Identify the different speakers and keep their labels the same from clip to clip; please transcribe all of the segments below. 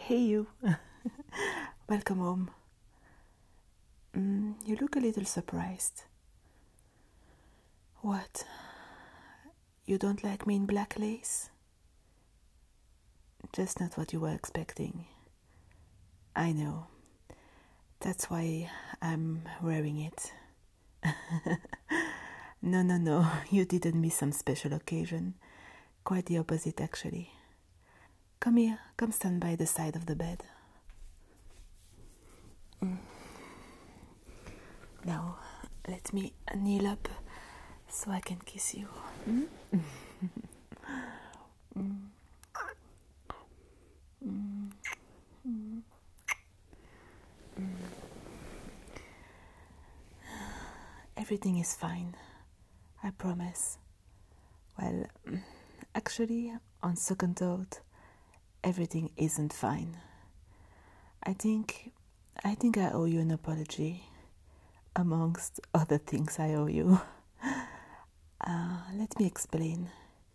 Speaker 1: Hey you. Welcome home. You look a little surprised. What? You don't like me in black lace? Just not what you were expecting. I know. That's why I'm wearing it. No, you didn't miss some special occasion. Quite the opposite, actually. Come here, come stand by the side of the bed. Now, let me kneel up so I can kiss you. Everything is fine, I promise. Well, actually, on second thought, everything isn't fine. I think I owe you an apology, amongst other things I owe you. Let me explain.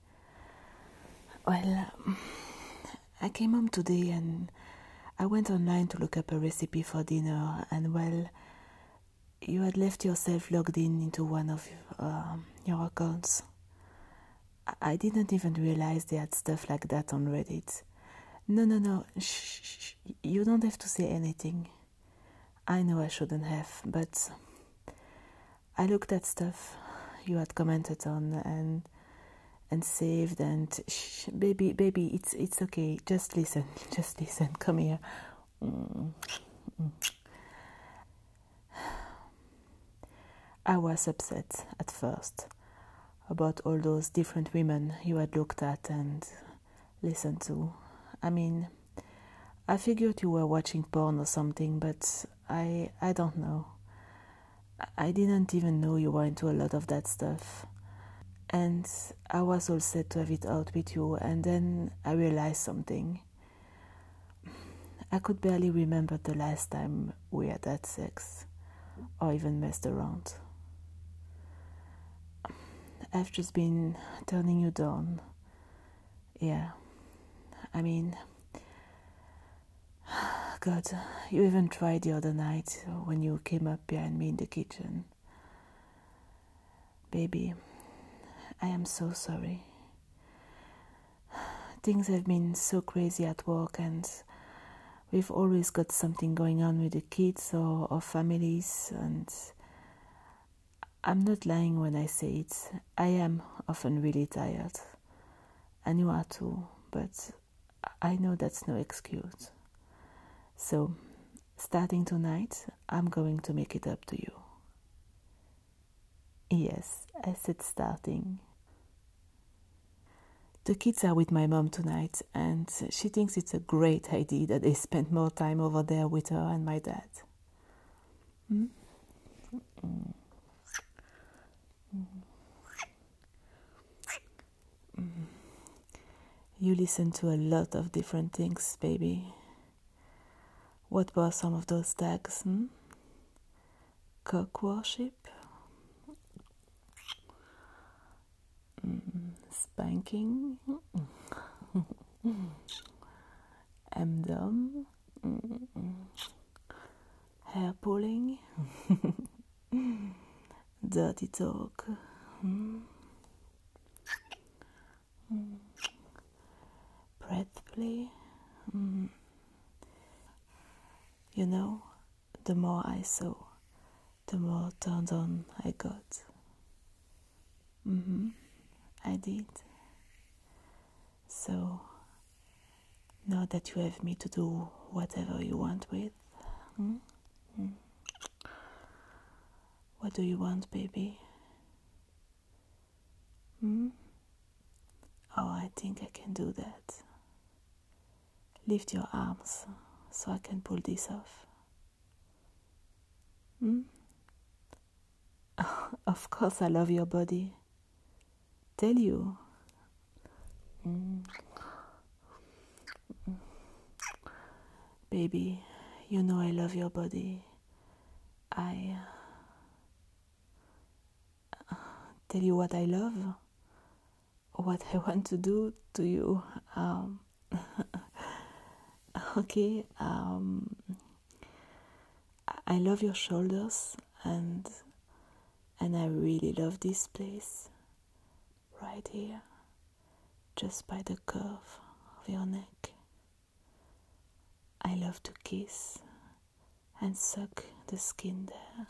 Speaker 1: Well, I came home today and I went online to look up a recipe for dinner, and well, you had left yourself logged into one of your accounts. I didn't even realize they had stuff like that on Reddit. No, shh, you don't have to say anything. I know I shouldn't have, but I looked at stuff you had commented on and saved, and shh, baby, it's okay. Just listen. Come here. I was upset at first about all those different women you had looked at and listened to. I mean, I figured you were watching porn or something, but I don't know. I didn't even know you were into a lot of that stuff. And I was all set to have it out with you, and then I realized something. I could barely remember the last time we had had sex, or even messed around. I've just been turning you down. Yeah, I mean, God, you even tried the other night when you came up behind me in the kitchen. Baby, I am so sorry. Things have been so crazy at work, and we've always got something going on with the kids or our families, and I'm not lying when I say it. I am often really tired, and you are too, but I know that's no excuse. So, starting tonight, I'm going to make it up to you. Yes, I said starting. The kids are with my mom tonight, and she thinks it's a great idea that they spend more time over there with her and my dad. You listen to a lot of different things, baby. What were some of those tags? Cock worship? Spanking? M-dom? Hair pulling? Dirty talk? Breath play? You know, the more I saw, the more turned on I got. I did. So, now that you have me to do whatever you want with, what do you want, baby? Oh, I think I can do that. Lift your arms so I can pull this off. Of course I love your body. Tell you. Baby, you know I love your body. I tell you what I love, what I want to do to you. Okay, I love your shoulders, and I really love this place right here, just by the curve of your neck. I love to kiss and suck the skin there.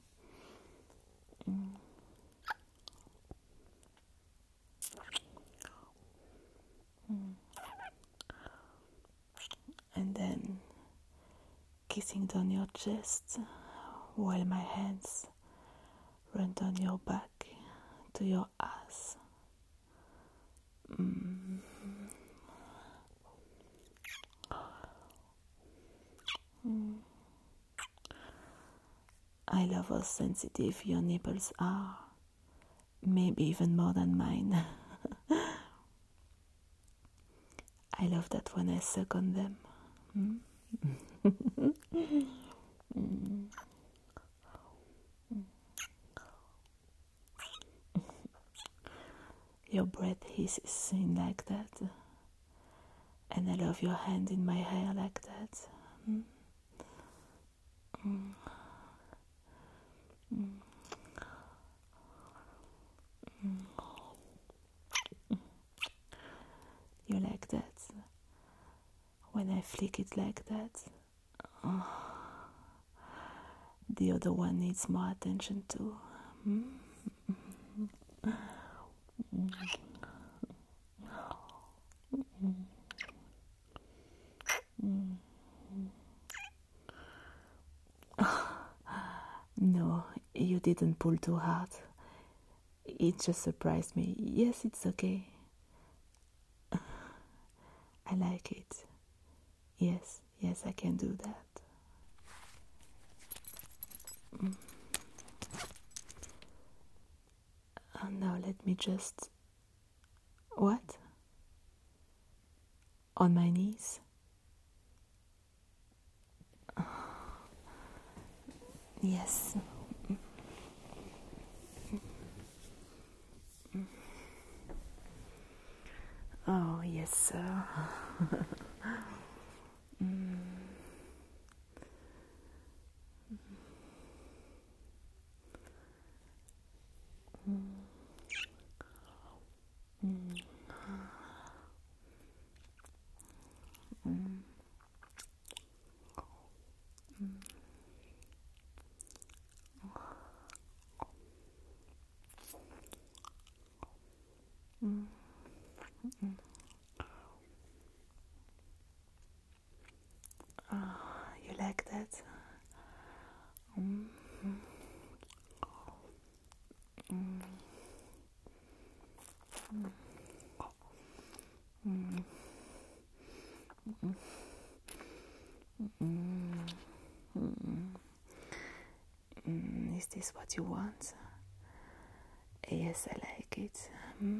Speaker 1: And then kissing down your chest while my hands run down your back to your ass. I love how sensitive your nipples are, maybe even more than mine. I love that when I suck on them. Your breath hisses in like that, and I love your hand in my hair like that. You like that when I flick it like that. The other one needs more attention too. No, you didn't pull too hard. It just surprised me. Yes, it's okay. I like it. Yes, I can do that. Now let me just... What? On my knees? Yes. Oh, yes, sir. You like that? Is this what you want? Yes, I like it.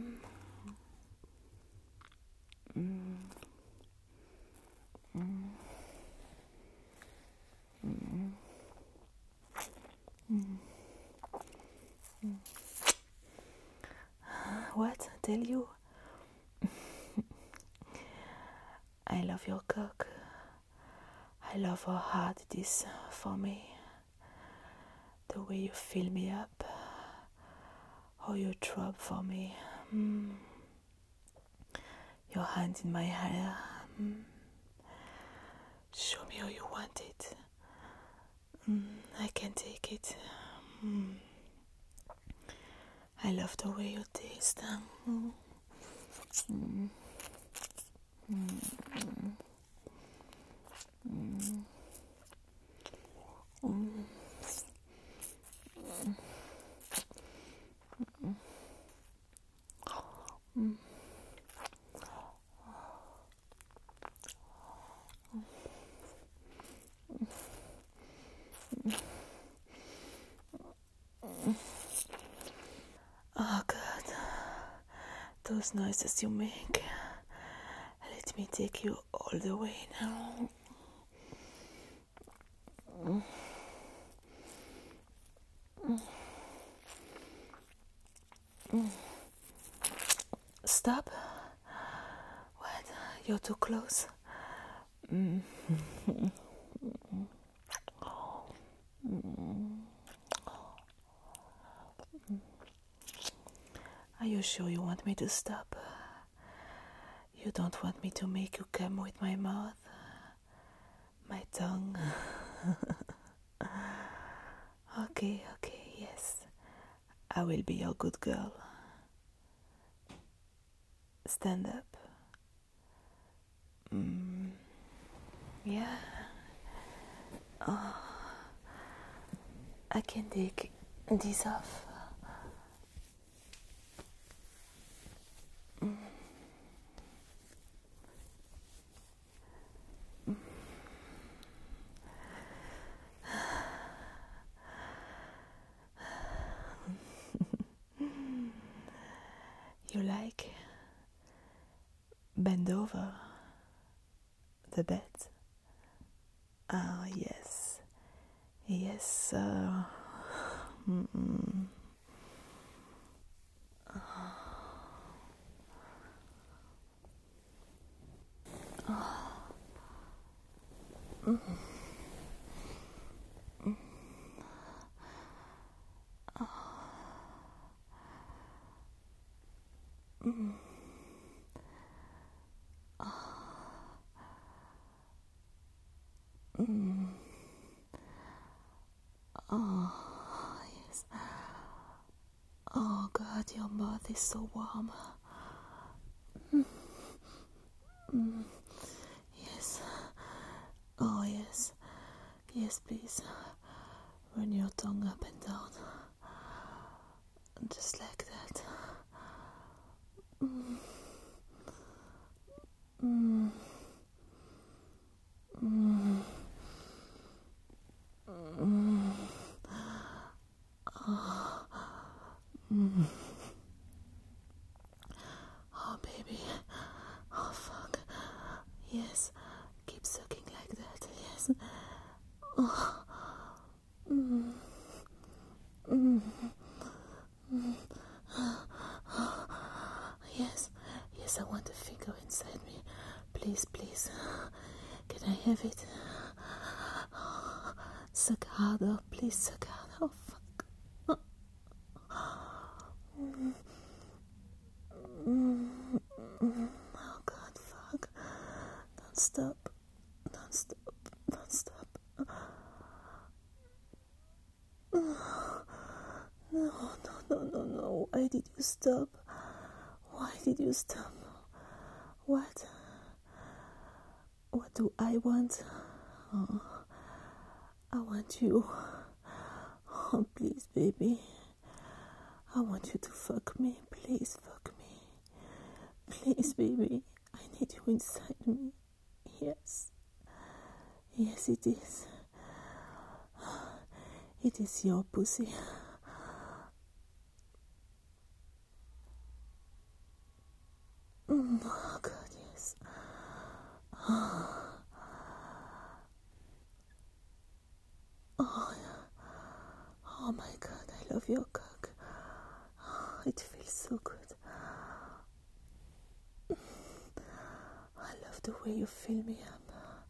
Speaker 1: What? Tell you? I love your cock. I love how hard it is for me. The way you fill me up. How you throb for me. Your hand in my hair. Show me how you want it. I can take it. I love the way you taste. Oh God, those noises you make. Let me take you all the way now. Stop. What? You're too close. Are you sure you want me to stop? You don't want me to make you come with my mouth, my tongue? Okay, yes. I will be your good girl. Stand up. Yeah. I can take this off. You like? Bend over the bed. Ah, yes. Yes, yes. Oh God, your mouth is so warm. Yes. Oh yes. Yes, please. Run your tongue up and down. Just like that. Oh baby. Oh fuck. Yes. Keep sucking like that. Yes. Yes. Yes, I want a finger inside me. Please, please. Can I have it? Suck harder. Please suck harder. Oh fuck. Oh God, fuck. Don't stop. Don't stop. Don't stop. No. Why did you stop? Why did you stop? What? What do I want? Oh, I want you. Oh, please, baby. I want you to fuck me. Please fuck me. Please, baby. I need you inside me. Yes. Yes, it is. It is your pussy. Oh, God, yes. Oh, my God, I love your cock. It feels so good. I love the way you fill me up.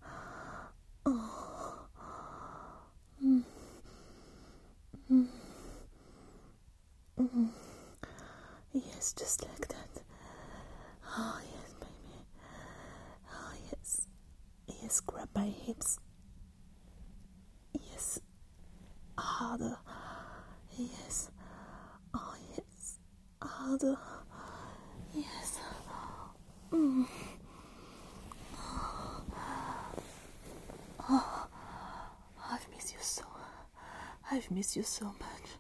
Speaker 1: Yes, just like that. Oh, yes, baby. Oh, yes. Yes, grab my hips. Yes. Harder. Yes. Oh, yes. Harder. Yes. I've missed you so. I've missed you so much.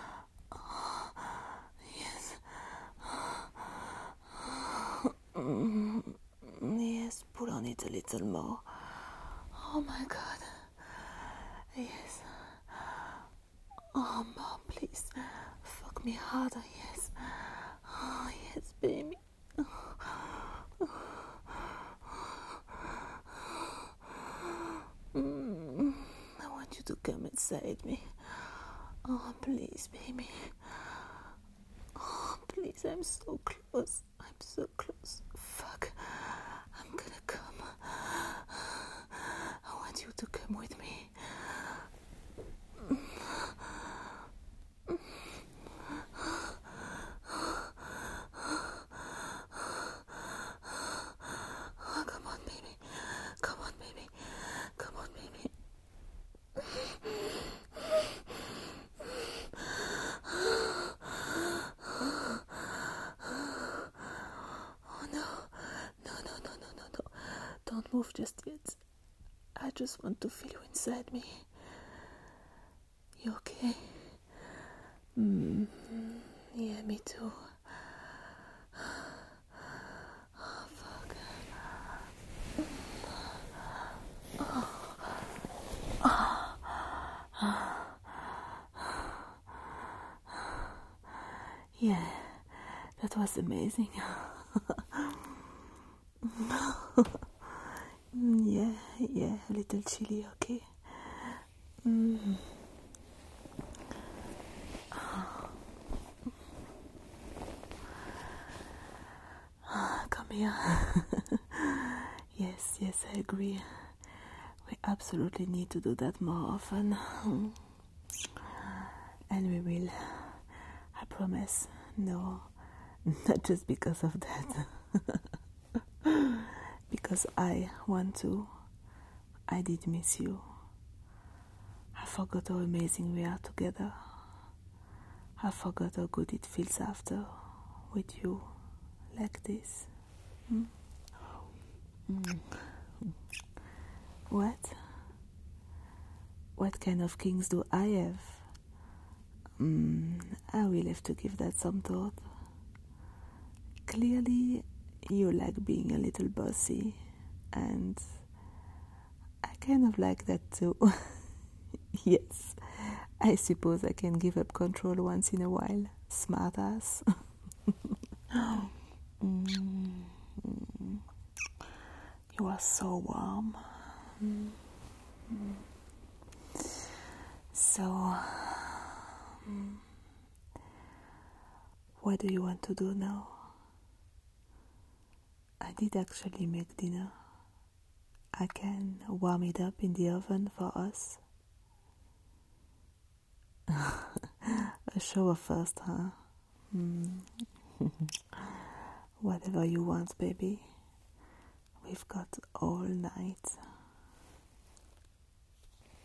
Speaker 1: Yes. Yes, put on it a little more. Oh my God. Yes. Oh, Mom, please. Fuck me harder, yes. Oh, yes, baby. I want you to come inside me. Oh, please, baby. Oh, please, I'm so close. I'm so close. Fuck. I'm gonna come. Don't move just yet. I just want to feel you inside me. You okay? Yeah, me too. Oh, fuck. Yeah, that was amazing. Yeah, a little chilly, okay. Come here. Yes, I agree. We absolutely need to do that more often. And we will. I promise. No, not just because of that. Because I want to. I did miss you. I forgot how amazing we are together. I forgot how good it feels after with you like this. What? What kind of kings do I have? I will have to give that some thought. Clearly, you like being a little bossy, and I kind of like that too. Yes, I suppose I can give up control once in a while. Smart ass. You are so warm. So, what do you want to do now? I did actually make dinner. I can warm it up in the oven for us. A shower first, huh? Whatever you want, baby. We've got all night.